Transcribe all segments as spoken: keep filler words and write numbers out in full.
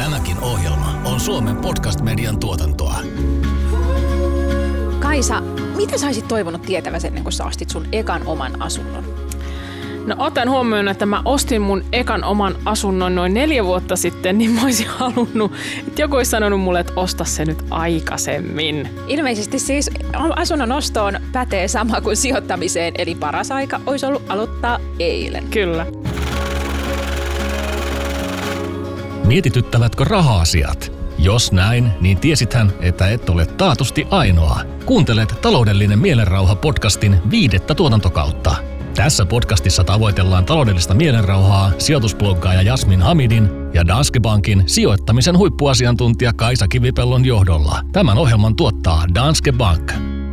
Tämäkin ohjelma on Suomen podcast-median tuotantoa. Kaisa, mitä sä olisit toivonut tietäväsi ennen kuin sä ostit sun ekan oman asunnon? No otan huomioon, että mä ostin mun ekan oman asunnon noin neljä vuotta sitten, niin mä olisin halunnut, että joku olisi sanonut mulle, että osta se nyt aikaisemmin. Ilmeisesti siis asunnon ostoon pätee sama kuin sijoittamiseen, eli paras aika olisi ollut aloittaa eilen. Kyllä. Mietityttävätkö raha-asiat? Jos näin, niin tiesithän, että et ole taatusti ainoa. Kuuntelet Taloudellinen mielenrauha podcastin viidettä tuotantokautta. Tässä podcastissa tavoitellaan taloudellista mielenrauhaa sijoitusbloggaaja Jasmin Hamidin ja Danske Bankin sijoittamisen huippuasiantuntija Kaisa Kivipellon johdolla. Tämän ohjelman tuottaa Danske Bank.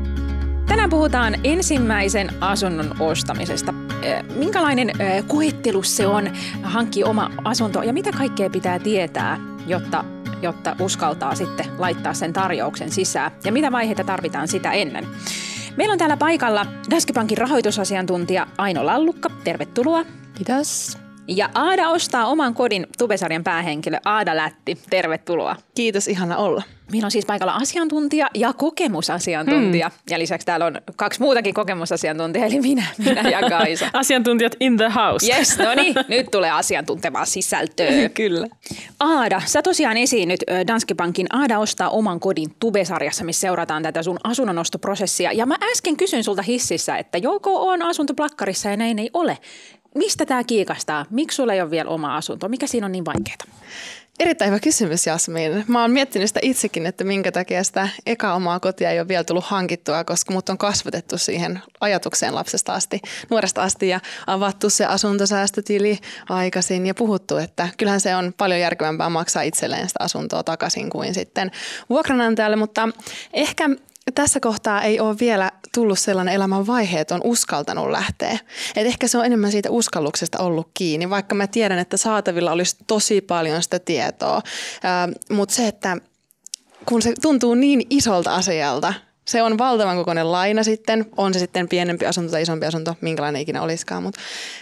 Tänään puhutaan ensimmäisen asunnon ostamisesta. Minkälainen koettelus se on hankkia oma asunto ja mitä kaikkea pitää tietää, jotta, jotta uskaltaa sitten laittaa sen tarjouksen sisään ja mitä vaiheita tarvitaan sitä ennen. Meillä on täällä paikalla Danske Bankin rahoitusasiantuntija Aino Lallukka. Tervetuloa. Kiitos. Ja Aada ostaa oman kodin Tube-sarjan päähenkilö Aada Lätti. Tervetuloa. Kiitos, ihana olla. Meillä on siis paikalla asiantuntija ja kokemusasiantuntija. Hmm. Ja lisäksi täällä on kaksi muutakin kokemusasiantuntijaa, eli minä, minä ja Kaisa. Asiantuntijat in the house. Yes, no niin, nyt tulee asiantuntevaa sisältöä. Kyllä. Aada, sä tosiaan esiinnyt Danske Bankin Aada ostaa oman kodin Tube-sarjassa, missä seurataan tätä sun asunnonostoprosessia. Ja mä äsken kysyin sulta hississä, että joko on asunto plakkarissa ja näin ei ole. Mistä tämä kiikastaa? Miksi sulla ei ole vielä oma asunto? Mikä siinä on niin vaikeaa? Erittäin hyvä kysymys, Jasmin. Mä oon miettinyt sitä itsekin, että minkä takia sitä eka omaa kotia ei ole vielä tullut hankittua, koska mut on kasvatettu siihen ajatukseen lapsesta asti, nuoresta asti ja avattu se asuntosäästötili aikaisin ja puhuttu, että kyllähän se on paljon järkevämpää maksaa itselleen sitä asuntoa takaisin kuin sitten vuokranantajalle, mutta ehkä tässä kohtaa ei ole vielä tullut sellainen elämän vaihe, että on uskaltanut lähteä. Et ehkä se on enemmän siitä uskalluksesta ollut kiinni, vaikka mä tiedän, että saatavilla olisi tosi paljon sitä tietoa. Mutta se, että kun se tuntuu niin isolta asialta, se on valtavan kokoinen laina sitten, on se sitten pienempi asunto tai isompi asunto, minkälainen ikinä olisikaan, mutta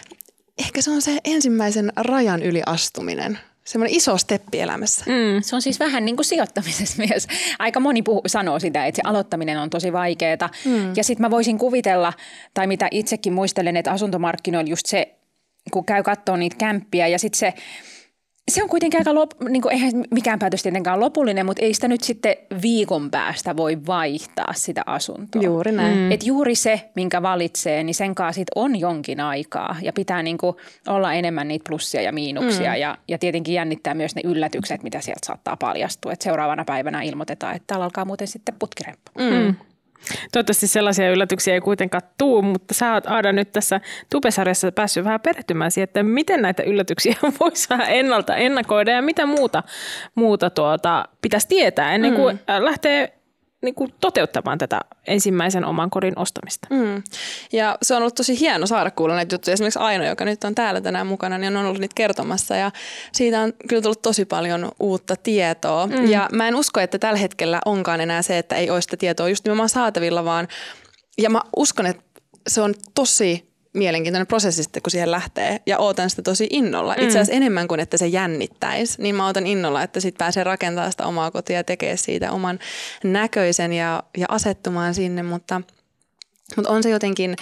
ehkä se on se ensimmäisen rajan yli astuminen. Semmoinen iso steppi elämässä. Mm, se on siis vähän niin kuin sijoittamisessa myös. Aika moni puhu, sanoo sitä, että se aloittaminen on tosi vaikeaa. Mm. Ja sitten mä voisin kuvitella, tai mitä itsekin muistelen, että asuntomarkkinoilla just se, kun käy katsoa niitä kämppiä ja sitten se, se on kuitenkin aika, lop, niin kuin, eihän mikään päätös tietenkään lopullinen, mutta ei sitä nyt sitten viikon päästä voi vaihtaa sitä asuntoa. Juuri näin. Mm. Et juuri se, minkä valitsee, niin sen kanssa sit on jonkin aikaa ja pitää niin kuin olla enemmän niitä plussia ja miinuksia mm. ja, ja tietenkin jännittää myös ne yllätykset, mitä sieltä saattaa paljastua. Et seuraavana päivänä ilmoitetaan, että täällä alkaa muuten sitten putkiremppa. Mm. Toivottavasti sellaisia yllätyksiä ei kuitenkaan tule, mutta sä oot Aada nyt tässä Tube-sarjassa päässyt vähän perehtymään siihen, että miten näitä yllätyksiä voisi vähän ennalta ennakoida ja mitä muuta, muuta tuota, pitäisi tietää ennen kuin mm. lähtee niin kuin toteuttamaan tätä ensimmäisen oman kodin ostamista. Mm. Ja se on ollut tosi hieno saada kuulla näitä juttuja. Esimerkiksi Aino, joka nyt on täällä tänään mukana, niin on ollut niitä kertomassa ja siitä on kyllä tullut tosi paljon uutta tietoa. Mm. Ja mä en usko, että tällä hetkellä onkaan enää se, että ei ole sitä tietoa just nimenomaan saatavilla, vaan ja mä uskon, että se on tosi mielenkiintoinen prosessi sitten, kun siihen lähtee ja ootan sitä tosi innolla. Itse asiassa mm. enemmän kuin, että se jännittäisi, niin mä ootan innolla, että sitten pääsee rakentamaan sitä omaa kotia ja tekee siitä oman näköisen ja, ja asettumaan sinne, mutta, mutta on se jotenkin,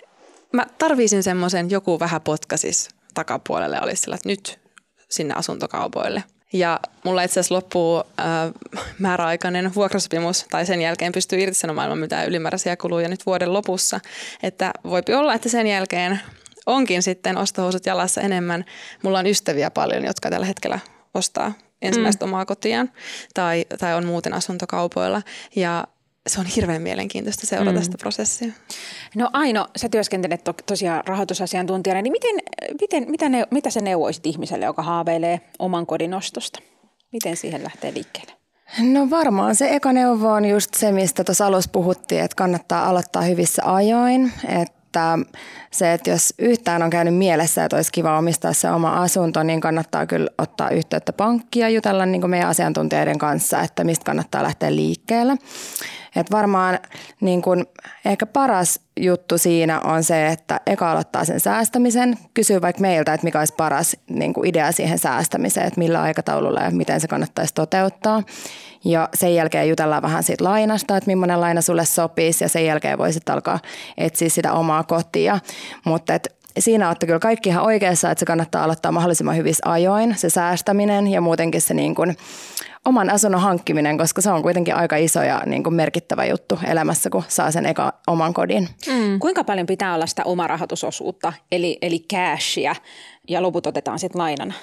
mä tarvisin semmoisen joku vähän potkasis takapuolelle, olisi sillä, että nyt sinne asuntokaupoille. Ja mulla itse asiassa loppuu äh, määräaikainen vuokrasopimus tai sen jälkeen pystyy irtisanomaan ilman mitään ylimääräisiä kuluja nyt vuoden lopussa. Että voipi olla, että sen jälkeen onkin sitten ostohousut jalassa enemmän. Mulla on ystäviä paljon, jotka tällä hetkellä ostaa ensimmäistä mm. omaa kotiaan tai, tai on muuten asuntokaupoilla ja se on hirveän mielenkiintoista seurata mm. sitä prosessia. No Aino, sä työskentelet to- tosiaan rahoitusasiantuntijana, niin miten, miten, mitä, ne, mitä sä neuvoisit ihmiselle, joka haaveilee oman kodin ostosta? Miten siihen lähtee liikkeelle? No varmaan se eka neuvo on just se, mistä tuossa alussa puhuttiin, että kannattaa aloittaa hyvissä ajoin, että se, että jos yhtään on käynyt mielessä, että olisi kiva omistaa se oma asunto, niin kannattaa kyllä ottaa yhteyttä pankkiin ja jutella niin kuin meidän asiantuntijoiden kanssa, että mistä kannattaa lähteä liikkeelle. Et varmaan niin kun, ehkä paras juttu siinä on se, että eka aloittaa sen säästämisen, kysyy vaikka meiltä, että mikä olisi paras niin kun idea siihen säästämiseen, että millä aikataululla ja miten se kannattaisi toteuttaa. Ja sen jälkeen jutellaan vähän siitä lainasta, että millainen laina sulle sopisi ja sen jälkeen voisit alkaa etsiä sitä omaa kotia. Mutta et siinä olette kyllä kaikki ihan oikeassa, että se kannattaa aloittaa mahdollisimman hyvissä ajoin, se säästäminen ja muutenkin se niin kuin oman asunnon hankkiminen, koska se on kuitenkin aika iso ja niin kuin merkittävä juttu elämässä, kun saa sen eka oman kodin. Mm. Kuinka paljon pitää olla sitä omarahoitusosuutta, eli, eli cashia, ja loput otetaan sitten lainana?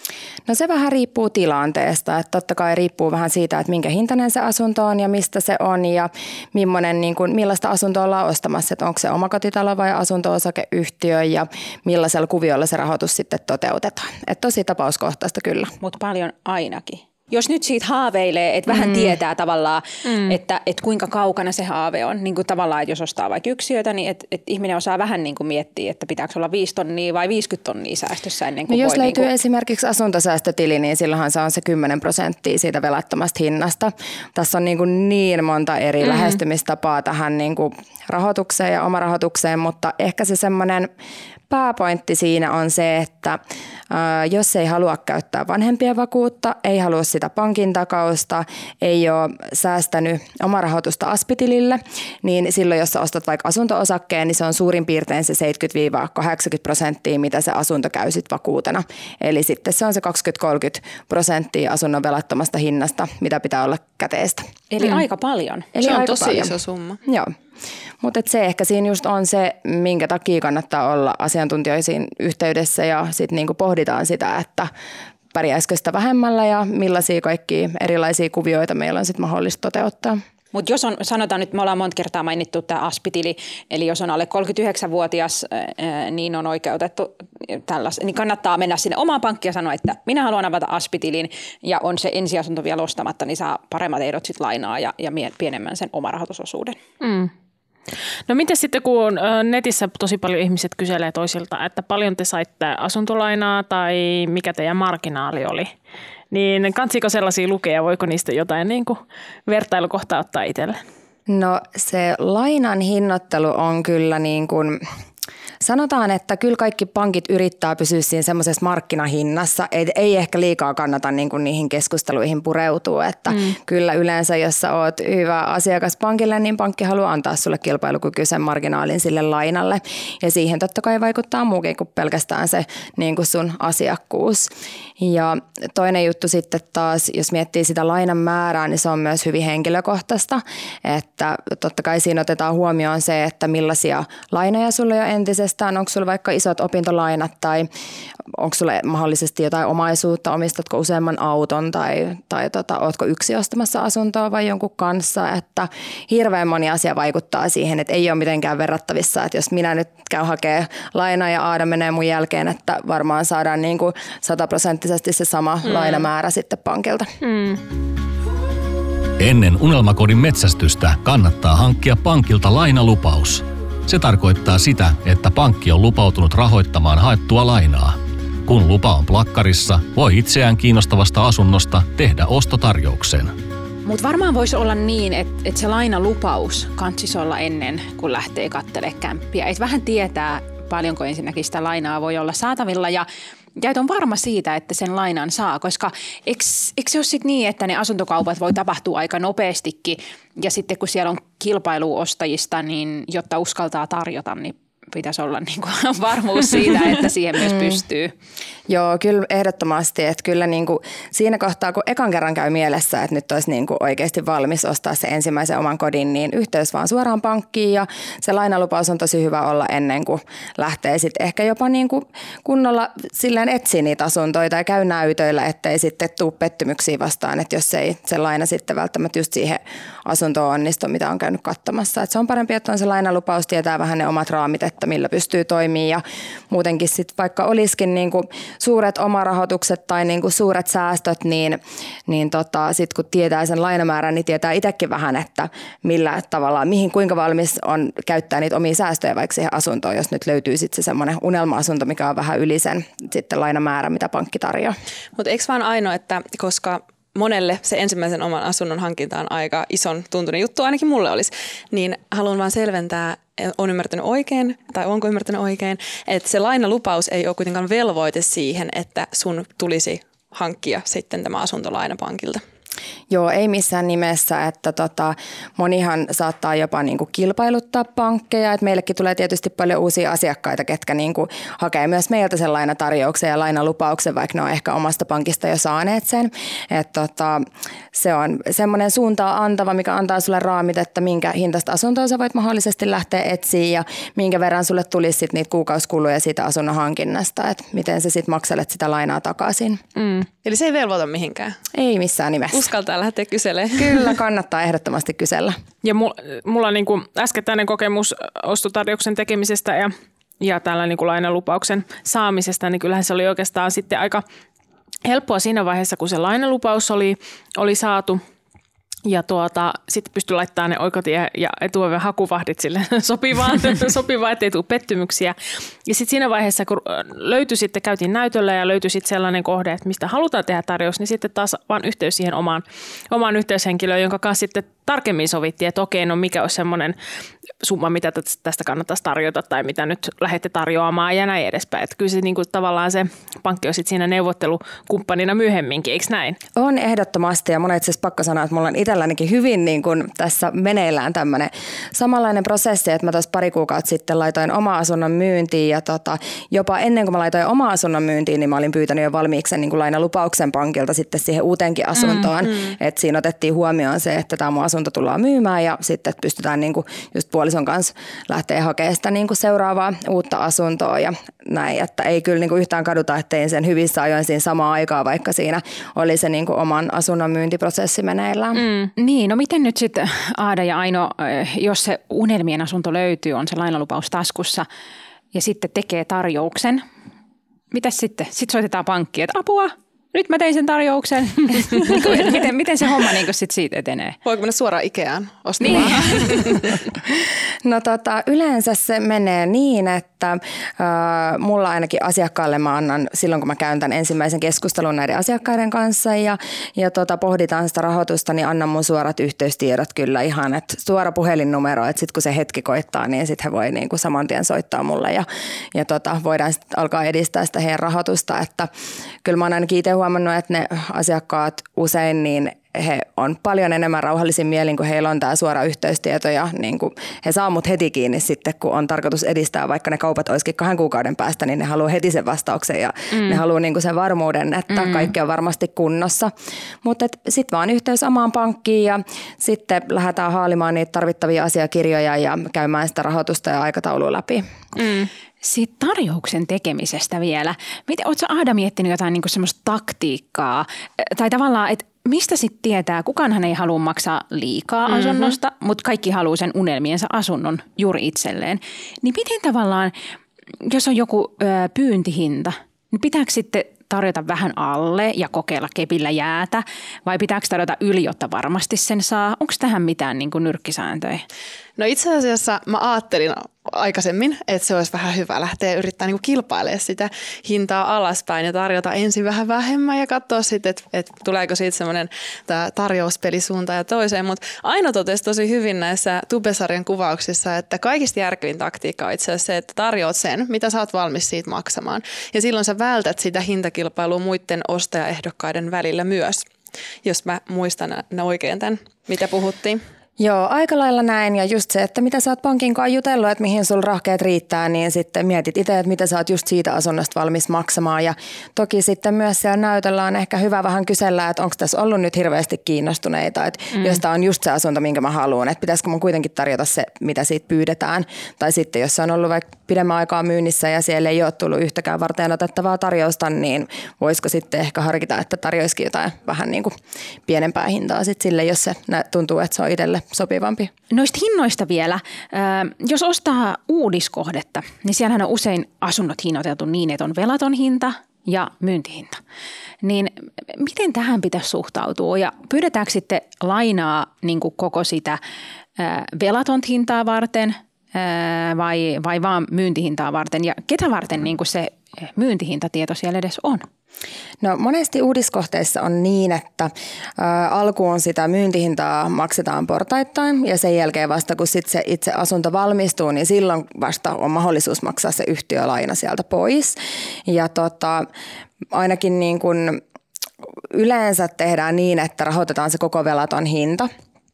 No se vähän riippuu tilanteesta, että totta kai riippuu vähän siitä, että minkä hintainen se asunto on ja mistä se on ja millainen, niin kuin, millaista asuntoa ollaan ostamassa, että onko se omakotitalo vai asunto-osakeyhtiö ja millaisella kuviolla se rahoitus sitten toteutetaan. Että tosi tapauskohtaista kyllä. Mutta paljon ainakin. Jos nyt siitä haaveilee, että vähän mm. tietää tavallaan, mm. että, että kuinka kaukana se haave on. Niin kuin tavallaan, että jos ostaa vaikka yksiötä, niin että, että ihminen osaa vähän niin kuin miettiä, että pitääkö olla viisi tonnia vai viisikymmentä tonnia säästössä ennen kuin no voi. Jos löytyy niin kuin esimerkiksi asuntosäästötili, niin silloinhan se on se kymmenen prosenttia siitä velattomasta hinnasta. Tässä on niin, kuin niin monta eri mm. lähestymistapaa tähän niin kuin rahoitukseen ja omarahoitukseen, mutta ehkä se semmoinen pääpointti siinä on se, että ää, jos ei halua käyttää vanhempien vakuutta, ei halua sitä pankin takausta, ei ole säästänyt omarahoitusta aspitilille, niin silloin jos sä ostat vaikka asunto-osakkeen, niin se on suurin piirtein se seitsemänkymmentä kahdeksankymmentä prosenttia, mitä se asunto käy sit vakuutena. Eli sitten se on se kaksikymmentä kolmekymmentä prosenttia asunnon velattomasta hinnasta, mitä pitää olla käteistä. Eli mm. aika paljon. Eli se on aika tosi paljon. Iso summa. Joo. Mutta se ehkä siinä just on se, minkä takia kannattaa olla asiantuntijoisiin yhteydessä ja sitten niinku pohditaan sitä, että pärjäisikö sitä vähemmällä ja millaisia kaikkia erilaisia kuvioita meillä on sitten mahdollista toteuttaa. Mutta jos on, sanotaan nyt, me ollaan monta kertaa mainittu tämä aspitili, eli jos on alle kolmekymmentäyhdeksänvuotias, niin on oikeutettu tällaisen, niin kannattaa mennä sinne omaan pankkiin ja sanoa, että minä haluan avata aspitilin ja on se ensiasunto vielä ostamatta, niin saa paremmat ehdot sitten lainaa ja, ja pienemmän sen omarahoitusosuuden. Mm. No miten sitten, kun netissä tosi paljon ihmiset kyselee toisilta, että paljon te saitte asuntolainaa tai mikä teidän marginaali oli, niin kansiko sellaisia lukea, voiko niistä jotain niin kuin vertailukohtaa ottaa itselle? No se lainan hinnoittelu on kyllä niin kuin, sanotaan, että kyllä kaikki pankit yrittää pysyä siinä semmoisessa markkinahinnassa. Ei, ei ehkä liikaa kannata niin kuin niihin keskusteluihin pureutua, että mm. kyllä yleensä, jos sä oot hyvä asiakas pankille, niin pankki haluaa antaa sulle kilpailukykyisen marginaalin sille lainalle. Ja siihen totta kai vaikuttaa muukin kuin pelkästään se niin kuin sun asiakkuus. Ja toinen juttu sitten taas, jos miettii sitä lainan määrää, niin se on myös hyvin henkilökohtaista. Että totta kai siinä otetaan huomioon se, että millaisia lainoja sulla jo entisestään, onko sulla vaikka isot opintolainat tai onko sulla mahdollisesti jotain omaisuutta, omistatko useamman auton tai, tai tota, ootko yksi ostamassa asuntoa vai jonkun kanssa. Että hirveän moni asia vaikuttaa siihen, että ei ole mitenkään verrattavissa, että jos minä nyt käyn hakemaan lainaa ja Aada menee mun jälkeen, että varmaan saadaan niin kuin sataprosenttisesti se sama mm. lainamäärä sitten pankilta. Mm. Ennen unelmakodin metsästystä kannattaa hankkia pankilta lainalupaus. Se tarkoittaa sitä, että pankki on lupautunut rahoittamaan haettua lainaa. Kun lupa on plakkarissa, voi itseään kiinnostavasta asunnosta tehdä ostotarjouksen. Mutta varmaan voisi olla niin, että, että se lainalupaus kantsisi olla ennen, kuin lähtee katselemaan kämppiä. Et vähän tietää, paljonko ensinnäkin sitä lainaa voi olla saatavilla ja Ja et on varma siitä, että sen lainan saa, koska eikö, eikö se ole sitten niin, että ne asuntokaupat voi tapahtua aika nopeastikin ja sitten kun siellä on kilpailu ostajista, niin jotta uskaltaa tarjota, niin pitäisi olla niin kuin varmuus siitä, että siihen myös pystyy. Joo, kyllä ehdottomasti. Että kyllä niin kuin siinä kohtaa, kun ekan kerran käy mielessä, että nyt olisi niin kuin oikeasti valmis ostaa se ensimmäisen oman kodin, niin yhteys vaan suoraan pankkiin ja se lainalupaus on tosi hyvä olla ennen kuin lähtee sitten ehkä jopa niin kuin kunnolla silleen etsiä niitä asuntoja tai käy näytöillä, ettei sitten tule pettymyksiä vastaan, että jos ei se laina sitten välttämättä just siihen asuntoon onnistu, mitä on käynyt katsomassa. Että se on parempi, että on se lainalupaus, tietää vähän ne omat raamit, että millä pystyy toimimaan ja muutenkin sitten vaikka olisikin niin kuin suuret omarahoitukset tai niin kuin suuret säästöt, niin, niin tota, sitten kun tietää sen lainamäärän, niin tietää itsekin vähän, että millä tavalla, mihin kuinka valmis on käyttää niitä omia säästöjä vaikka siihen asuntoon, jos nyt löytyy sitten se semmoinen unelma-asunto, mikä on vähän yli sen sitten lainamäärä, mitä pankki tarjoaa. Mutta eikö vaan ainoa, että koska monelle se ensimmäisen oman asunnon hankinta on aika ison tuntunen juttu, ainakin mulle olisi. Niin haluan vaan selventää, on ymmärtänyt oikein, tai onko ymmärtänyt oikein, että se lainalupaus ei ole kuitenkaan velvoite siihen, että sun tulisi hankkia sitten tämä asuntolaina pankilta. Joo, ei missään nimessä, että tota, monihan saattaa jopa niinku kilpailuttaa pankkeja, että meillekin tulee tietysti paljon uusia asiakkaita, ketkä niinku hakee myös meiltä sen lainatarjouksen ja lainalupauksen, vaikka ne on ehkä omasta pankista jo saaneet sen. Et tota, se on semmoinen suuntaa antava, mikä antaa sulle raamit, että minkä hintaista asuntoa sä voit mahdollisesti lähteä etsiä ja minkä verran sulle tulisi sit niitä kuukausikuluja siitä asunnon hankinnasta, että miten sä sitten makselet sitä lainaa takaisin. Mm. Eli se ei velvoita mihinkään? Ei missään nimessä. Uskaltaa lähteä kyselemään. Kyllä, kannattaa ehdottomasti kysellä. Ja mulla, mulla on niin kuin äskettäinen kokemus ostotarjouksen tekemisestä ja, ja tällä niin kuin lainalupauksen saamisesta, niin kyllähän se oli oikeastaan sitten aika helppoa siinä vaiheessa, kun se lainalupaus oli, oli saatu. Ja tuota, sitten pystyi laittamaan ne oikotie- ja etuoven hakuvahdit sille sopivaan, sopivaan, ettei tule pettymyksiä. Ja sitten siinä vaiheessa, kun löytyi sitten, käytiin näytöllä ja löytyi sitten sellainen kohde, että mistä halutaan tehdä tarjous, niin sitten taas vaan yhteys siihen omaan, omaan yhteyshenkilöön, jonka kanssa sitten tarkemmin sovittiin, että okei, no mikä olisi semmoinen summa, mitä tästä kannattaisi tarjota tai mitä nyt lähdette tarjoamaan ja näin edespäin. Että kyllä se niin kuin, tavallaan se pankki on sitten siinä neuvottelukumppanina myöhemminkin, eikö näin? On ehdottomasti ja mun itse asiassa pakko sanoa, että mulla on itsellänikin hyvin niin kuin tässä meneillään tämmöinen samanlainen prosessi, että mä tuossa pari kuukautta sitten laitoin oma asunnon myyntiin ja tota, jopa ennen kuin mä laitoin oma asunnon myyntiin, niin mä olin pyytänyt jo valmiiksi niin kuin lainalupauksen pankilta sitten siihen uuteenkin asuntoon. Mm, mm. Että siinä otettiin huomioon se, että tämä mun asunto tullaan myymään ja sitten että pystytään niin kuin just puolison kanssa lähteä hakemaan sitä niin kuin seuraavaa uutta asuntoa ja näin. Että ei kyllä niin kuin yhtään kaduta, että tein sen hyvissä ajoin siinä samaan aikaan, vaikka siinä oli se niin kuin oman asunnon myyntiprosessi meneillään. Mm. Niin, no miten nyt sitten Aada ja Aino, jos se unelmien asunto löytyy, on se lainalupaus taskussa ja sitten tekee tarjouksen. Mitäs sitten? Sitten soitetaan pankkiin, että apua, nyt mä tein sen tarjouksen. miten, miten se homma niin sit siitä etenee? Voiko mennä suoraan Ikeaan ostamaan? Niin. No tota, yleensä se menee niin, että äh, mulla ainakin asiakkaalle mä annan silloin, kun mä käyn tämän ensimmäisen keskustelun näiden asiakkaiden kanssa ja, ja tota, pohditaan sitä rahoitusta, niin annan mun suorat yhteystiedot kyllä ihan, että suora puhelinnumero, että sit kun se hetki koittaa, niin sit he voi niinku saman tien soittaa mulle ja, ja tota, voidaan sit alkaa edistää sitä heidän rahoitusta, että kyllä mä oon ainakin itse huomannut, että ne asiakkaat usein niin he on paljon enemmän rauhallisin mielin, kun heillä on tämä suora yhteystieto ja niin kuin he saa mut heti kiinni sitten, kun on tarkoitus edistää, vaikka ne kaupat olisikin kahden kuukauden päästä, niin ne haluaa heti sen vastauksen ja mm. ne haluaa niin kuin sen varmuuden, että mm. kaikki on varmasti kunnossa. Mutta sitten vaan yhteys omaan pankkiin ja sitten lähdetään haalimaan niitä tarvittavia asiakirjoja ja käymään sitä rahoitusta ja aikataulua läpi. Mm. Siitä tarjouksen tekemisestä vielä. Miten, ootko Aada miettinyt jotain niin kuin semmoista taktiikkaa? Tai tavallaan, että mistä sitten tietää, kukaanhan ei halua maksaa liikaa mm-hmm. asunnosta, mutta kaikki haluaa sen unelmiensa asunnon juuri itselleen. Niin miten tavallaan, jos on joku ö, pyyntihinta, niin pitääkö sitten tarjota vähän alle ja kokeilla kepillä jäätä vai pitääkö tarjota yli, jotta varmasti sen saa? Onko tähän mitään niin kuin nyrkkisääntöjä? No itse asiassa mä ajattelin aikaisemmin, että se olisi vähän hyvä lähteä yrittää niin kuin kilpailemaan sitä hintaa alaspäin ja tarjota ensin vähän vähemmän ja katsoa sitten, että, että tuleeko siitä semmoinen tarjouspeli suuntaan ja toiseen. Mutta Aino totesi tosi hyvin näissä Tube-sarjan kuvauksissa, että kaikista järkevin taktiikka on itse asiassa se, että tarjoat sen, mitä sä oot valmis siitä maksamaan. Ja silloin sä vältät sitä hintakilpailua muiden ostajaehdokkaiden välillä myös, jos mä muistan oikein tämän, mitä puhuttiin. Joo, aika lailla näin ja just se, että mitä sä oot pankin kanssa jutellut, että mihin sulla rahkeet riittää, niin sitten mietit itse, että mitä sä oot just siitä asunnosta valmis maksamaan ja toki sitten myös siellä näytöllä on ehkä hyvä vähän kysellä, että onko tässä ollut nyt hirveästi kiinnostuneita, että mm. jos tää on just se asunto, minkä mä haluan, että pitäisikö mun kuitenkin tarjota se, mitä siitä pyydetään tai sitten jos se on ollut vaikka pidemmän aikaa myynnissä ja siellä ei ole tullut yhtäkään varten otettavaa tarjousta, niin voisiko sitten ehkä harkita, että tarjoisikin jotain vähän niin kuin pienempää hintaa sitten sille, jos se tuntuu, että se on itselle sopivampi. Noista hinnoista vielä. Jos ostaa uudiskohdetta, niin siellähän on usein asunnot hinnoiteltu niin, että on velaton hinta ja myyntihinta. Niin miten tähän pitäisi suhtautua ja pyydetäänkö sitten lainaa niin kuin koko sitä velaton hintaa varten vai, vai vaan myyntihintaa varten ja ketä varten niin kuin se myyntihintatieto siellä edes on? No monesti uudiskohteissa on niin, että ä, alkuun sitä myyntihintaa maksetaan portaittain ja sen jälkeen vasta kun sit se itse asunto valmistuu, niin silloin vasta on mahdollisuus maksaa se yhtiölaina sieltä pois. Ja tota, ainakin niin kun yleensä tehdään niin, että rahoitetaan se koko velaton hinta.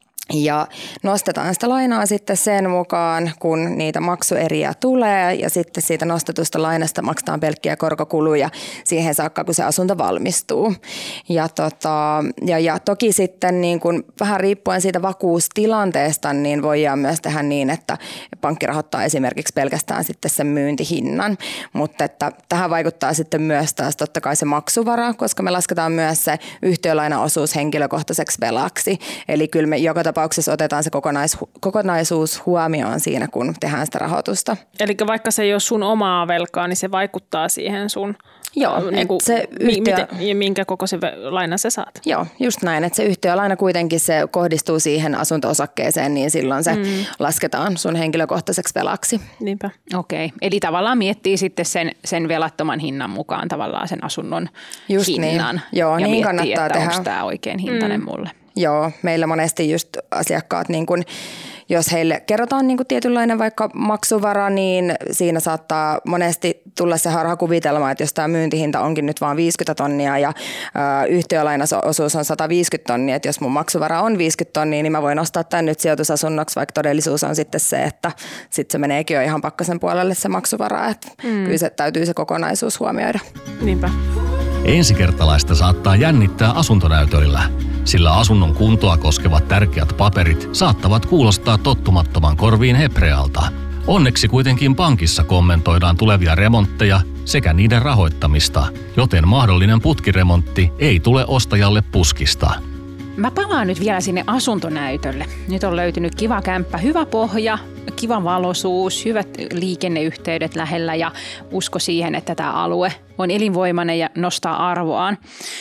Ja nostetaan sitä lainaa sitten sen mukaan, kun niitä maksueriä tulee ja sitten siitä nostetusta lainasta maksetaan pelkkiä korkokuluja siihen saakka, kun se asunto valmistuu. Ja, tota, ja, ja toki sitten niin kun vähän riippuen siitä vakuustilanteesta, niin voidaan myös tehdä niin, että pankki rahoittaa esimerkiksi pelkästään sitten sen myyntihinnan. Mutta että tähän vaikuttaa sitten myös taas totta kai se maksuvara, koska me lasketaan myös se yhtiölainaosuus henkilökohtaiseksi velaksi. Eli kyllä me joka tapauksessa otetaan se kokonais, kokonaisuus huomioon siinä, kun tehdään sitä rahoitusta. Eli vaikka se ei ole sun omaa velkaa, niin se vaikuttaa siihen sun, Joo, niin kuin, se yhtiö... miten, minkä kokoisen lainan sä saat. Joo, just näin, että se yhtiölaina kuitenkin se kohdistuu siihen asunto-osakkeeseen, niin silloin se mm. lasketaan sun henkilökohtaiseksi velaksi. Niinpä. Okei, okay. Eli tavallaan miettii sitten sen, sen velattoman hinnan mukaan tavallaan sen asunnon just hinnan. Niin. Joo, ja niin miettii, kannattaa että tehdä. onko tämä oikein hintainen mm. mulle. Joo, meillä monesti just asiakkaat, niin kun, jos heille kerrotaan niin kun tietynlainen vaikka maksuvara, niin siinä saattaa monesti tulla se harhakuvitelma, että jos tämä myyntihinta onkin nyt vain viisikymmentä tonnia ja ä, yhtiölainaosuus on sata viisikymmentä tonnia, että jos mun maksuvara on viisikymmentä tonnia, niin mä voin ostaa tämän nyt sijoitusasunnoksi, vaikka todellisuus on sitten se, että sitten se meneekin jo ihan pakkasen puolelle se maksuvara, että mm. kyllä se täytyy se kokonaisuus huomioida. Niinpä. Ensikertalaista saattaa jännittää asuntonäytöillä, sillä asunnon kuntoa koskevat tärkeät paperit saattavat kuulostaa tottumattoman korviin heprealta. Onneksi kuitenkin pankissa kommentoidaan tulevia remontteja sekä niiden rahoittamista, joten mahdollinen putkiremontti ei tule ostajalle puskista. Mä palaan nyt vielä sinne asuntonäytölle. Nyt on löytynyt kiva kämppä, hyvä pohja, kiva valoisuus, hyvät liikenneyhteydet lähellä ja usko siihen, että tämä alue on elinvoimainen ja nostaa arvoaan.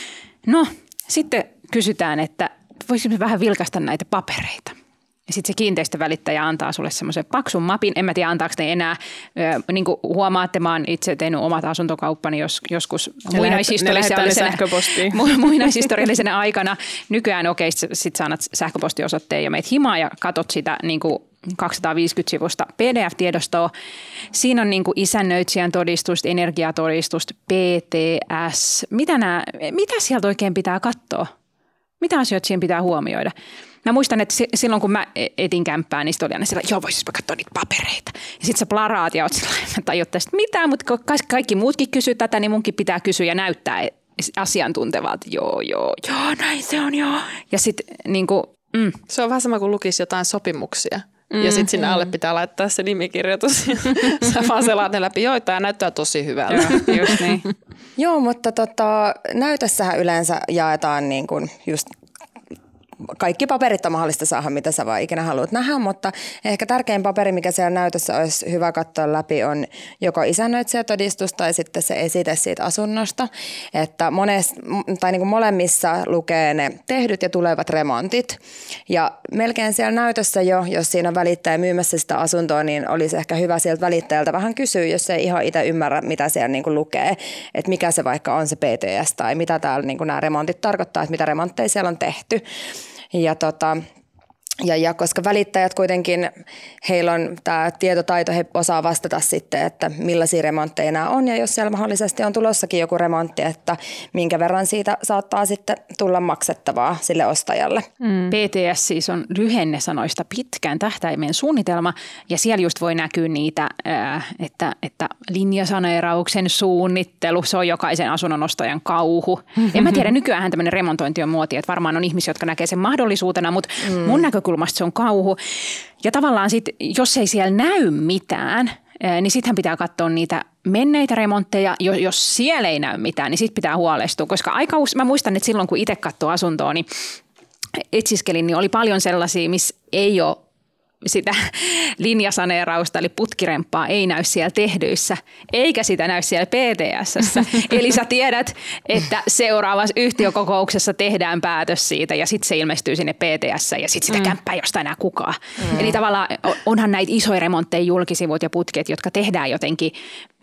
No, sitten kysytään, että voisimme vähän vilkaista näitä papereita. Ja sitten se kiinteistövälittäjä antaa sulle semmoisen paksun mapin. En mä tiedä, antaako ne enää. Niin kuin huomaatte, mä oon itse tehnyt omat asuntokauppani jos, joskus muinaishistoriallisena, muinaishistoriallisena aikana. Nykyään okei, okay, sit sä annat sähköpostiosoitteen ja meet himaa ja katot sitä niin kuin kaksisataaviisikymmentä sivusta P D F-tiedostoa. Siinä on niin kuin isännöitsijän todistusta, energiatodistusta, P T S. Mitä, nää, mitä sieltä oikein pitää katsoa? Mitä asioita siihen pitää huomioida? Mä muistan, että silloin kun mä etin kämppää, niin sitten oli aina sillä, joo voisispa katsoa niitä papereita. Ja sitten sä plaraat ja oot sillä, mä tajut tästä mitään, mutta kaikki muutkin kysyy tätä, niin munkin pitää kysyä ja näyttää asiantuntevalta. Joo, joo, joo, näin se on, joo. Ja sitten niin kuin, mm. Se on vähän sama kuin lukisi jotain sopimuksia. Mm, ja sitten sinne mm. alle pitää laittaa se nimikirjoitus. Sä vaan selaat ne läpi. Joo, tämä näyttää tosi hyvältä. Joo, just niin. Joo, mutta tota, näytössähän yleensä jaetaan niin kuin just kaikki paperit on mahdollista saada, mitä sä vaan ikinä haluat nähdä, mutta ehkä tärkein paperi, mikä siellä näytössä olisi hyvä katsoa läpi, on joko isännöitsijätodistus tai sitten se esite siitä asunnosta. Että monest, tai niin kuin molemmissa lukee ne tehdyt ja tulevat remontit. Ja melkein siellä näytössä jo, jos siinä on välittäjä myymässä sitä asuntoa, niin olisi ehkä hyvä sieltä välittäjältä vähän kysyä, jos ei ihan itse ymmärrä, mitä siellä niin kuin lukee. Että mikä se vaikka on se P T S tai mitä täällä niin kuin nämä remontit tarkoittaa, että mitä remontteja siellä on tehty. Ja, tota, ja, ja koska välittäjät kuitenkin, heillä on tämä tietotaito, he osaa vastata sitten, että millaisia remontteja nämä on. Ja jos siellä mahdollisesti on tulossakin joku remontti, että minkä verran siitä saattaa sitten tulla maksettavaa sille ostajalle. Mm. P T S siis on lyhenne sanoista pitkän tähtäimen suunnitelma. Ja siellä just voi näkyä niitä, että, että linjasaneerauksen suunnittelu, se on jokaisen asunnon ostajan kauhu. En mä tiedä, nykyään tämmöinen remontointi on muotia, että varmaan on ihmisiä, jotka näkee sen mahdollisuutena, mutta mm. mun näkökulmasta se on kauhu. Ja tavallaan sit, jos ei siellä näy mitään, niin sittenhän pitää katsoa niitä menneitä remontteja. Jos siellä ei näy mitään, niin sitten pitää huolestua. Koska aika us- mä muistan, että silloin kun itse katsoo asuntoa, niin etsiskelin, niin oli paljon sellaisia, missä ei ole sitä linjasaneerausta, eli putkiremppaa ei näy siellä tehdyissä, eikä sitä näy siellä P T S:ssä. Eli sä tiedät, että seuraavassa yhtiökokouksessa tehdään päätös siitä, ja sitten se ilmestyy sinne P T S, ja sitten sitä mm. kämppää ei jostain enää kukaan. Mm. Eli tavallaan onhan näitä isoja remontteja, julkisivut ja putket, jotka tehdään jotenkin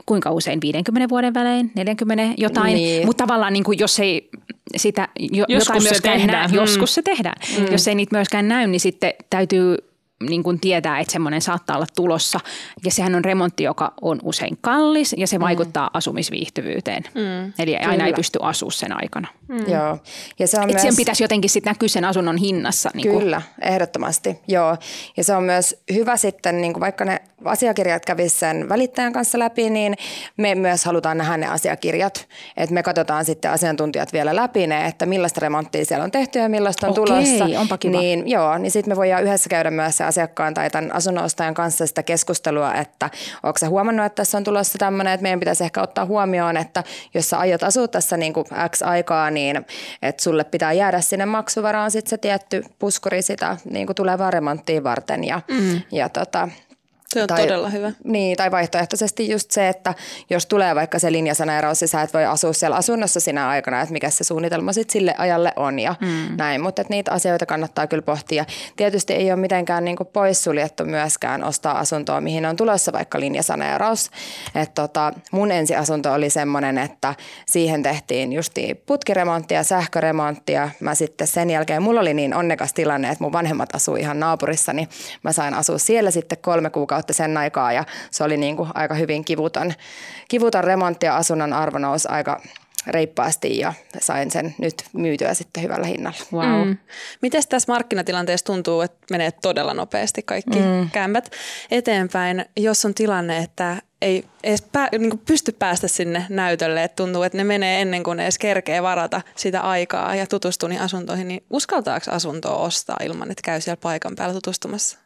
kuinka usein, viidenkymmenen vuoden välein, neljänkymmenen jotain, niin. Mutta tavallaan niin kuin, jos ei sitä jo, jotain se myöskään tehdään. näy, joskus se tehdään, mm. jos ei niitä myöskään näy, niin sitten täytyy niin kuin tietää, että semmoinen saattaa olla tulossa. Ja sehän on remontti, joka on usein kallis ja se mm. vaikuttaa asumisviihtyvyyteen. Mm. Eli aina Kyllä. ei pysty asumaan sen aikana. Mm. Joo. Ja se on myös... sen pitäisi jotenkin sitten näkyä sen asunnon hinnassa. Niin Kyllä, kuin. ehdottomasti. Joo. Ja se on myös hyvä sitten, niin kuin vaikka ne asiakirjat kävisi sen välittäjän kanssa läpi, niin me myös halutaan nähdä ne asiakirjat. Että me katsotaan sitten asiantuntijat vielä läpi ne, että millaista remonttia siellä on tehty ja millaista on Okei, tulossa. Onpa kiva. Niin, joo, niin sitten me voidaan yhdessä käydä myös se asiakkaan tai tämän asunnonostajan kanssa sitä keskustelua, että onko sä huomannut, että tässä on tulossa tämmöinen, että meidän pitäisi ehkä ottaa huomioon, että jos sä aiot asua tässä niin kuin X aikaa, niin että sulle pitää jäädä sinne maksuvaraan sitten se tietty puskuri sitä niin kuin tulevaa remonttia varten. Ja, mm. ja tota, se on tai, todella hyvä. Niin, tai vaihtoehtoisesti just se, että jos tulee vaikka se linjasaneeraus, niin sä et voi asua siellä asunnossa sinä aikana, että mikä se suunnitelma sitten sille ajalle on ja mm. näin. Mutta niitä asioita kannattaa kyllä pohtia. Tietysti ei ole mitenkään niinku poissuljettu myöskään ostaa asuntoa, mihin on tulossa vaikka linjasaneeraus. Et tota, mun ensiasunto oli semmoinen, että siihen tehtiin justiin putkiremonttia, sähköremonttia. Mä sitten sen jälkeen, mulla oli niin onnekas tilanne, että mun vanhemmat asuu ihan naapurissa, niin mä sain asua siellä sitten kolme kuukautta sen aikaa ja se oli niin kuin aika hyvin kivuton, kivuton remontti ja asunnon arvo nousi aika reippaasti ja sain sen nyt myytyä sitten hyvällä hinnalla. Wow. Mm. Mites tässä markkinatilanteessa tuntuu, että menee todella nopeasti kaikki mm. kämpät eteenpäin, jos on tilanne, että ei edes pää, niin kuin pysty päästä sinne näytölle, että tuntuu, että ne menee ennen kuin ne edes kerkee varata sitä aikaa ja tutustua niihin asuntoihin, niin uskaltaako asuntoa ostaa ilman, että käy siellä paikan päällä tutustumassa?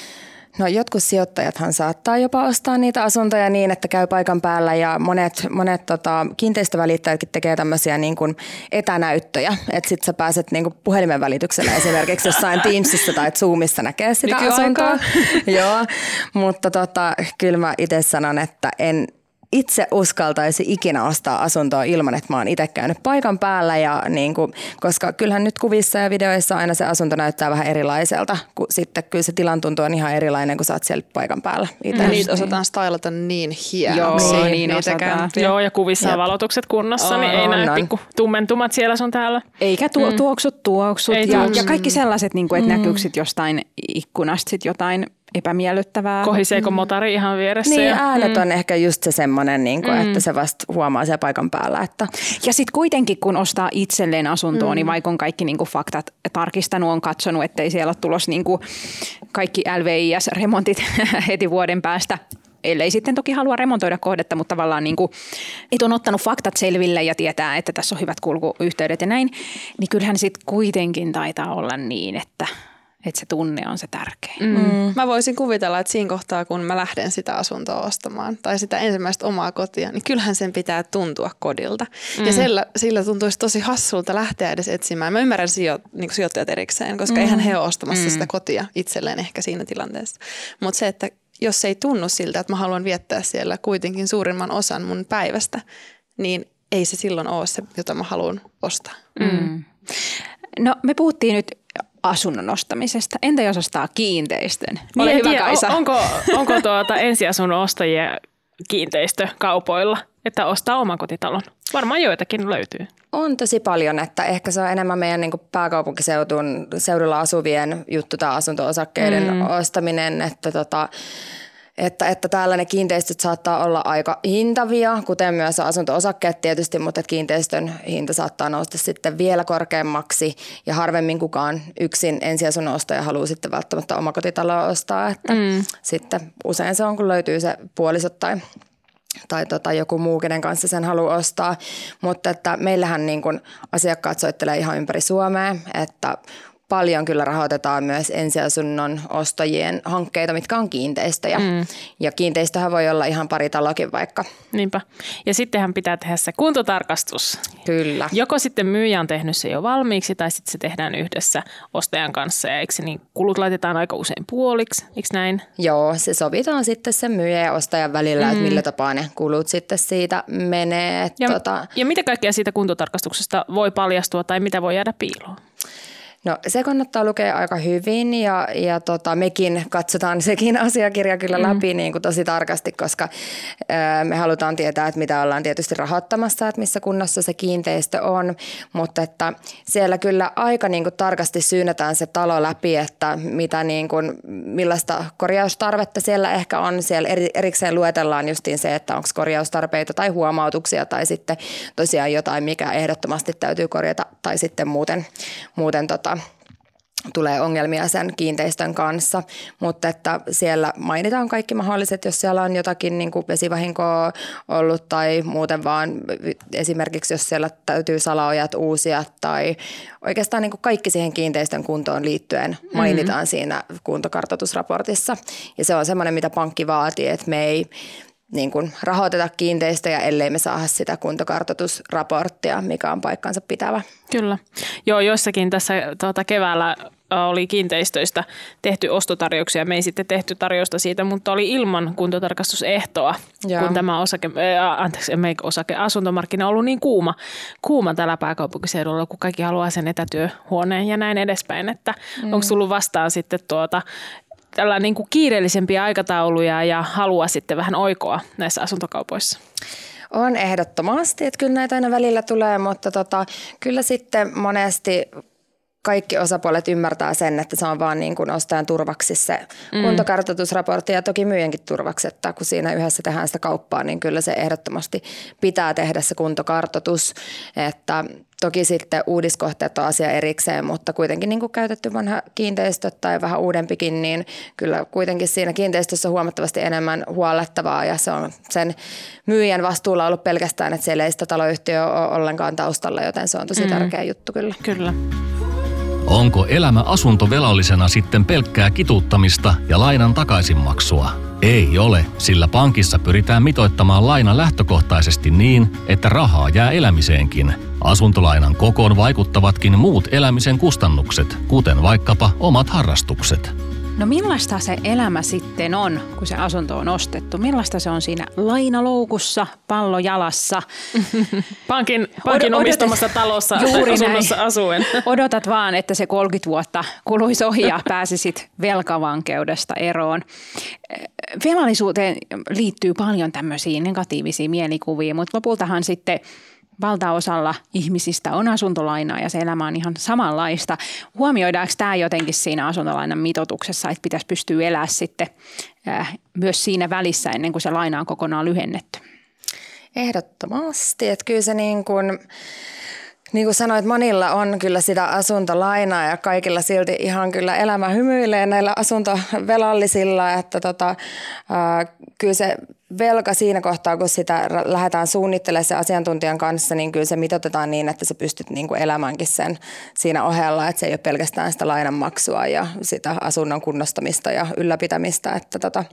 No jotkut sijoittajathan saattaa jopa ostaa niitä asuntoja niin, että käy paikan päällä ja monet, monet tota, kiinteistövälittäjätkin tekee tämmöisiä niin kuin etänäyttöjä, että sit sä pääset niin kuin puhelimen välityksellä esimerkiksi jossain Teamsissa tai Zoomissa näkee sitä asuntoa. Joo, mutta tota, kyllä mä itse sanon, että en itse uskaltaisi ikinä ostaa asuntoa ilman, että mä oon itse käynyt paikan päällä, ja niin kuin, koska kyllähän nyt kuvissa ja videoissa aina se asunto näyttää vähän erilaiselta, kun sitten kyllä se tilan tuntuu on ihan erilainen, kun sä oot siellä paikan päällä itse. Mm. Niitä osataan stylata niin hienoksi. Joo, niin osataan. Joo, ja kuvissa on valotukset kunnossa, on, niin ei on, näy pikku tummentumat siellä sun täällä. Eikä tuo, mm. tuoksut tuoksut ei ja, tuoksut. Ja kaikki sellaiset, niin kuin, että mm. näkyykö sit jostain ikkunasta sit jotain epämiellyttävää. Kohiseeko mm. motari ihan vieressä? Niin, ja äänet mm. on ehkä just se semmoinen, niin kuin, mm. että se vasta huomaa siellä paikan päällä. Että. Ja sitten kuitenkin, kun ostaa itselleen asuntoa, mm. niin vaikka on kaikki niin kuin faktat tarkistanut, on katsonut, ettei siellä ole tulossa niin kuin kaikki L V I S-remontit heti vuoden päästä. Ellei sitten toki halua remontoida kohdetta, mutta tavallaan niin kuin, että on ottanut faktat selville ja tietää, että tässä on hyvät kulkuyhteydet ja näin, niin kyllähän sitten kuitenkin taitaa olla niin, että että se tunne on se tärkein. Mm. Mm. Mä voisin kuvitella, että siinä kohtaa, kun mä lähden sitä asuntoa ostamaan tai sitä ensimmäistä omaa kotia, niin kyllähän sen pitää tuntua kodilta. Mm. Ja sillä, sillä tuntuisi tosi hassulta lähteä edes etsimään. Mä ymmärrän sijo, niin kuin sijoittajat erikseen, koska mm. eihän he ole ostamassa mm. sitä kotia itselleen ehkä siinä tilanteessa. Mutta se, että jos se ei tunnu siltä, että mä haluan viettää siellä kuitenkin suurimman osan mun päivästä, niin ei se silloin ole se, jota mä haluan ostaa. Mm. No me puhuttiin nyt asunnon ostamisesta. Entä jos ostaa kiinteistön? Ole niin hyvä, tiedä, Kaisa. Onko, onko tuota ensiasunnon ostajia kiinteistökaupoilla, että ostaa omakotitalon? Varmaan joitakin löytyy. On tosi paljon, että ehkä se on enemmän meidän niin kuin pääkaupunkiseudun seudulla asuvien juttu tämä asunto-osakkeiden mm. ostaminen, että tota, Että, että täällä ne kiinteistöt saattaa olla aika hintavia, kuten myös asunto-osakkeet tietysti, mutta kiinteistön hinta saattaa nousta sitten vielä korkeammaksi ja harvemmin kukaan yksin ensiasunnon ostaja haluaa sitten välttämättä omakotitaloa ostaa, että mm. sitten usein se on, kun löytyy se puolisot tai, tai tota joku muu, kenen kanssa sen haluaa ostaa, mutta että meillähän niin kuin asiakkaat soittelee ihan ympäri Suomea, että paljon kyllä rahoitetaan myös ensiasunnon ostajien hankkeita, mitkä on kiinteistöjä. Mm. Ja kiinteistöhän voi olla ihan pari talokin vaikka. Niinpä. Ja sittenhän pitää tehdä se kuntotarkastus. Kyllä. Joko sitten myyjä on tehnyt se jo valmiiksi tai sitten se tehdään yhdessä ostajan kanssa. Ja eikö se niin, kulut laitetaan aika usein puoliksi, eikö näin? Joo, se sovitaan sitten sen myyjän ja ostajan välillä, mm. että millä tapaa ne kulut sitten siitä menee. Ja, tota... ja mitä kaikkea siitä kuntotarkastuksesta voi paljastua tai mitä voi jäädä piiloon? No se kannattaa lukea aika hyvin ja, ja tota, mekin katsotaan sekin asiakirja kyllä läpi mm. niin kuin tosi tarkasti, koska ää, me halutaan tietää, että mitä ollaan tietysti rahoittamassa, että missä kunnossa se kiinteistö on, mutta että siellä kyllä aika niin kuin tarkasti syynätään se talo läpi, että mitä niin kuin, millaista korjaustarvetta siellä ehkä on. Siellä eri, erikseen luetellaan justiin se, että onko korjaustarpeita tai huomautuksia tai sitten tosiaan jotain, mikä ehdottomasti täytyy korjata tai sitten muuten, muuten tota, tulee ongelmia sen kiinteistön kanssa, mutta että siellä mainitaan kaikki mahdolliset, jos siellä on jotakin niin kuin vesivahinkoa ollut tai muuten vaan esimerkiksi jos siellä täytyy salaojat uusia tai oikeastaan niin kuin kaikki siihen kiinteistön kuntoon liittyen mainitaan mm-hmm. siinä kuntokartoitusraportissa ja se on semmoinen, mitä pankki vaatii, että me ei niin kuin rahoiteta kiinteistöjä, ellei me saada sitä kuntokartoitusraporttia, mikä on paikkansa pitävä. Kyllä. Joo, joissakin tässä tuota, keväällä oli kiinteistöistä tehty ostotarjouksia. Me ei sitten tehty tarjousta siitä, mutta oli ilman kuntotarkastusehtoa, Joo. kun tämä osake, äh, anteeksi, emme osake, asuntomarkkina on ollut niin kuuma, kuuma tällä pääkaupunkiseudulla, kun kaikki haluaa sen etätyöhuoneen ja näin edespäin. Että mm. onko tullut vastaan sitten tuota tällä niin kuin kiireellisempiä aikatauluja ja halua sitten vähän oikoa näissä asuntokaupoissa? On ehdottomasti, että kyllä näitä aina välillä tulee, mutta tota, kyllä sitten monesti kaikki osapuolet ymmärtää sen, että se on vaan niin kuin ostajan turvaksi se mm. kuntokartoitusraportti ja toki myyjänkin turvaksi, että kun siinä yhdessä tehdään sitä kauppaa, niin kyllä se ehdottomasti pitää tehdä se kuntokartoitus, että toki sitten uudiskohteet on asia erikseen, mutta kuitenkin niin kuin käytetty vanha kiinteistö tai vähän uudempikin, niin kyllä kuitenkin siinä kiinteistössä on huomattavasti enemmän huollettavaa ja se on sen myyjän vastuulla ollut pelkästään, että siellä ei sitä taloyhtiöä ole ollenkaan taustalla, joten se on tosi mm. tärkeä juttu kyllä. Kyllä. Onko elämä asuntovelallisena sitten pelkkää kituuttamista ja lainan takaisinmaksua? Ei ole, sillä pankissa pyritään mitoittamaan laina lähtökohtaisesti niin, että rahaa jää elämiseenkin. Asuntolainan kokoon vaikuttavatkin muut elämisen kustannukset, kuten vaikkapa omat harrastukset. No millaista se elämä sitten on, kun se asunto on ostettu? Millaista se on siinä lainaloukussa, pallo jalassa? Pankin, pankin Od- omistamassa talossa tai asunnossa näin. Asuen. Odotat vaan, että se kolmekymmentä vuotta kuluisi ohi ja pääsisit velkavankeudesta eroon. Velallisuuteen liittyy paljon tämmöisiä negatiivisia mielikuvia, mutta lopultahan sitten valtaosalla ihmisistä on asuntolainaa ja se elämä on ihan samanlaista. Huomioidaanko tämä jotenkin siinä asuntolainan mitoituksessa, että pitäisi pystyä elämään sitten äh, myös siinä välissä ennen kuin se laina on kokonaan lyhennetty? Ehdottomasti, että kyllä se niin kuin, niin kuin sanoit, monilla on kyllä sitä asuntolainaa ja kaikilla silti ihan kyllä elämä hymyilee näillä asuntovelallisilla, että tota, äh, kyllä se velka siinä kohtaa, kun sitä lähdetään suunnittelemaan se asiantuntijan kanssa, niin kyllä se mitoitetaan niin, että sä pystyt niin kuin elämäänkin sen siinä ohella, että se ei ole pelkästään sitä lainanmaksua ja sitä asunnon kunnostamista ja ylläpitämistä, että tota,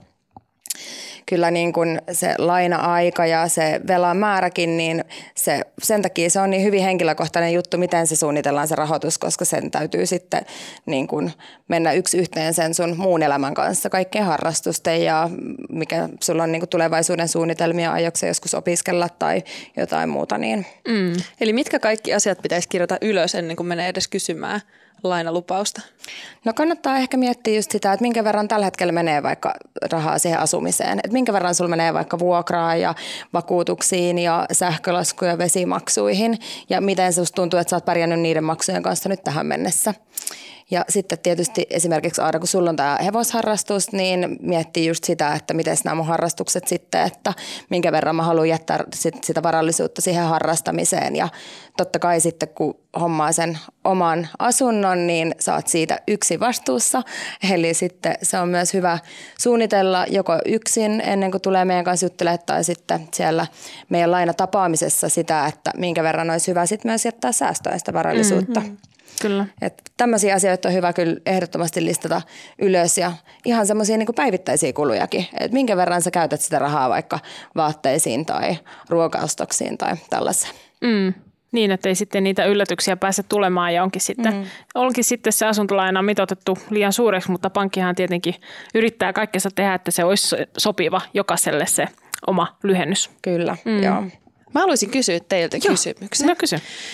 kyllä niin kuin se laina-aika ja se velan määräkin, niin se, sen takia se on niin hyvin henkilökohtainen juttu, miten se suunnitellaan se rahoitus, koska sen täytyy sitten niin kuin mennä yksi yhteen sen sun muun elämän kanssa, kaikkien harrastusten ja mikä sulla on niin kuin tulevaisuuden suunnitelmia, aiotko joskus opiskella tai jotain muuta. Niin. Mm. Eli mitkä kaikki asiat pitäisi kirjata ylös ennen kuin menee edes kysymään lainalupausta? No kannattaa ehkä miettiä just sitä, että minkä verran tällä hetkellä menee vaikka rahaa siihen asumiseen. Että minkä verran sulla menee vaikka vuokraan ja vakuutuksiin ja sähkölaskuun ja vesimaksuihin. Ja miten susta tuntuu, että sä oot pärjännyt niiden maksujen kanssa nyt tähän mennessä. Ja sitten tietysti esimerkiksi Aada, kun sulla on tämä hevosharrastus, niin miettii just sitä, että miten nämä mun harrastukset sitten, että minkä verran mä haluan jättää sit sitä varallisuutta siihen harrastamiseen. Ja totta kai sitten, kun hommaa sen oman asunnon, niin sä oot siitä yksin vastuussa. Eli sitten se on myös hyvä suunnitella joko yksin ennen kuin tulee meidän kanssa juttelemaan tai sitten siellä meidän lainatapaamisessa sitä, että minkä verran olisi hyvä sitten myös jättää säästöä sitä varallisuutta. Mm-hmm. Kyllä. Että tämmöisiä asioita on hyvä kyllä ehdottomasti listata ylös ja ihan semmoisia niin kuin päivittäisiä kulujakin. Että minkä verran sä käytät sitä rahaa vaikka vaatteisiin tai ruokaostoksiin tai tällaiseen. Mm. Niin, että ei sitten niitä yllätyksiä pääse tulemaan ja onkin sitten, mm. onkin sitten se asuntolaina mitoitettu liian suureksi, mutta pankkihan tietenkin yrittää kaikkensa tehdä, että se olisi sopiva jokaiselle se oma lyhennys. Kyllä, mm. joo. Mä haluaisin kysyä teiltä Joo. kysymyksen. No kysy.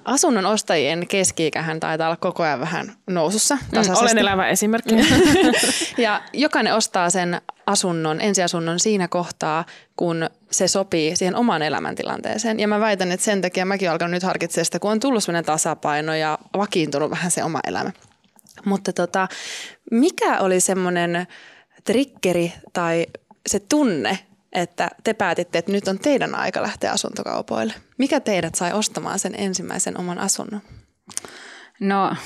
asunnon ostajien keski-ikähän taitaa olla koko ajan vähän nousussa tasaisesti. Mm, olen elävä esimerkki. Ja jokainen ostaa sen asunnon, ensiasunnon siinä kohtaa, kun se sopii siihen omaan elämäntilanteeseen. Ja mä väitän, että sen takia mäkin olen alkanut nyt harkitsemaan sitä, kun on tullut sellainen tasapaino ja vakiintunut vähän se oma elämä. Mutta tota, mikä oli semmoinen triggeri tai se tunne, että te päätitte, että nyt on teidän aika lähteä asuntokaupoille? Mikä teidät sai ostamaan sen ensimmäisen oman asunnon? No,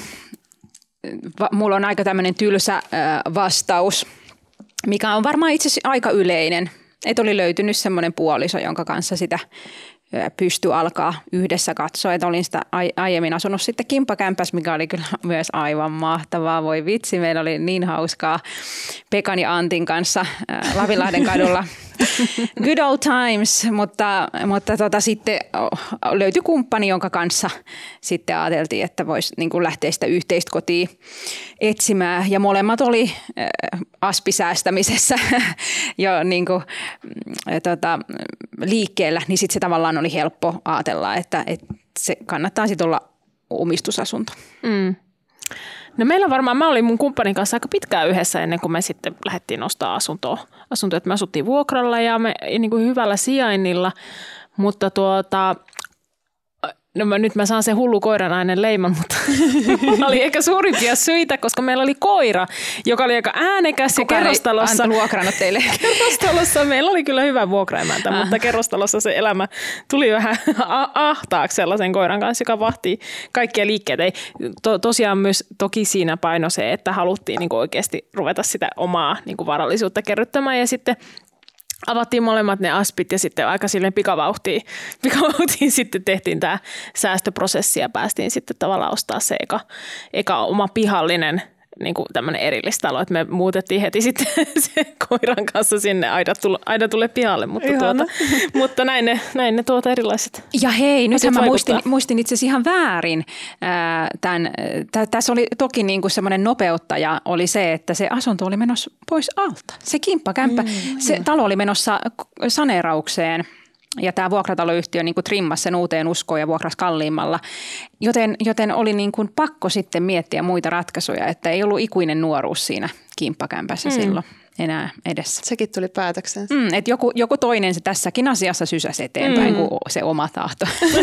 va- mulla on aika tämmöinen tylsä äh, vastaus, mikä on varmaan itse asiassa aika yleinen. Että oli löytynyt semmoinen puoliso, jonka kanssa sitä pystyi alkaa yhdessä katsoa. Että olin sitä aiemmin asunut sitten kimppakämpässä, mikä oli kyllä myös aivan mahtavaa. Voi vitsi, meillä oli niin hauskaa Pekan ja Antin kanssa Lavinlahden kadulla. Good old times, mutta, mutta tota, sitten löytyi kumppani, jonka kanssa sitten ajateltiin, että voisi niin kuin lähteä sitä yhteistä kotia etsimään. Ja molemmat oli äh, aspisäästämisessä jo niin kuin, äh, tota, liikkeellä, niin sitten se tavallaan oli helppo ajatella, että, että se kannattaa sitten olla omistusasunto. Mm. No meillä varmaan, mä olin mun kumppanin kanssa aika pitkään yhdessä ennen kuin me sitten lähdettiin ostaa asuntoa. asuntoa että me asuttiin vuokralla ja me niin kuin hyvällä sijainnilla, mutta tuota, no mä, nyt mä saan sen hullu koiranainen leiman, mutta oli ehkä suurimpia syitä, koska meillä oli koira, joka oli aika äänekäs ja kerrostalossa. Kukaan ei vuokrannut teille. Kerrostalossa meillä oli kyllä hyvä vuokraimäntä, ah. mutta kerrostalossa se elämä tuli vähän ahtaaksi sellaisen koiran kanssa, joka vahtii kaikkia liikkeitä. Ei, to, tosiaan myös toki siinä paino se, että haluttiin niin kuin oikeasti ruveta sitä omaa niin kuin varallisuutta kerryttämään ja sitten avattiin molemmat ne aspit ja sitten aika silleen pikavauhtiin, pikavauhtiin sitten tehtiin tämä säästöprosessi ja päästiin sitten tavallaan ostaa se eka, eka oma pihallinen niin kuin tämmöinen erillistalo, että me muutettiin heti sitten sen koiran kanssa sinne Aidatulle, Aidatulle pihalle, mutta, tuota, mutta näin ne, näin ne tuota erilaiset. Ja hei, nyt mä muistin, muistin itse asiassa ihan väärin. Tämän, tä, tässä oli toki niin kuin semmoinen nopeuttaja oli se, että se asunto oli menossa pois alta. Se kimppakämppä, mm, se talo oli menossa saneeraukseen. Ja tämä vuokrataloyhtiö niin kuin trimmasi sen uuteen uskoon ja vuokrasi kalliimmalla, joten, joten oli niin kuin pakko sitten miettiä muita ratkaisuja, että ei ollut ikuinen nuoruus siinä kimppakämpässä mm. silloin enää edessä. Sekin tuli päätökseen. Mm, että joku, joku toinen se tässäkin asiassa sysäsi eteenpäin mm. kuin se oma tahto.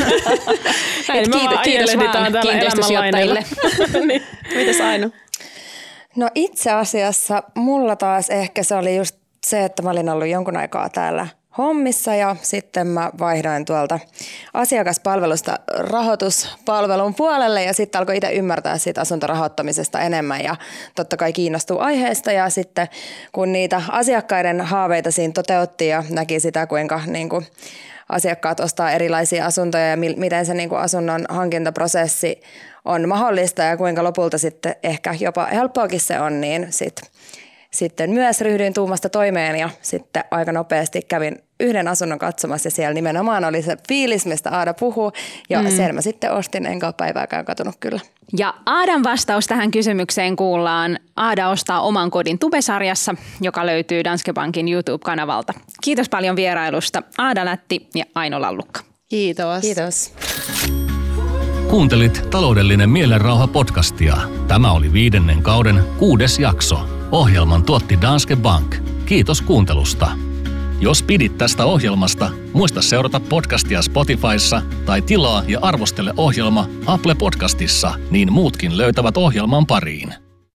Näin, kiitos, kiitos vaan kiinteistösijoittajille. Niin. Mitäs Aino? No itse asiassa mulla taas ehkä se oli just se, että mä olin ollut jonkun aikaa täällä hommissa ja sitten mä vaihdoin tuolta asiakaspalvelusta rahoituspalvelun puolelle ja sitten alkoi itse ymmärtää siitä asuntorahoittamisesta enemmän ja totta kai kiinnostuu aiheesta ja sitten kun niitä asiakkaiden haaveita siinä toteutti ja näki sitä kuinka niin kuin asiakkaat ostaa erilaisia asuntoja ja miten se niin kuin asunnon hankintaprosessi on mahdollista ja kuinka lopulta sitten ehkä jopa helppoakin se on, niin sitten Sitten myös ryhdyin tuumasta toimeen ja sitten aika nopeasti kävin yhden asunnon katsomassa ja siellä nimenomaan oli se fiilis, mistä Aada puhuu ja mm. sen mä sitten ostin, enkä ole päivääkään katunut kyllä. Ja Aadan vastaus tähän kysymykseen kuullaan Aada ostaa oman kodin Tube-sarjassa, joka löytyy Danske Bankin YouTube-kanavalta. Kiitos paljon vierailusta Aada Lätti ja Aino Lallukka. Kiitos. Kiitos. Kuuntelit Taloudellinen mielenrauha podcastia. Tämä oli viidennen kauden kuudes jakso. Ohjelman tuotti Danske Bank. Kiitos kuuntelusta. Jos pidit tästä ohjelmasta, muista seurata podcastia Spotifyssa tai tilaa ja arvostele ohjelma Apple Podcastissa, niin muutkin löytävät ohjelman pariin.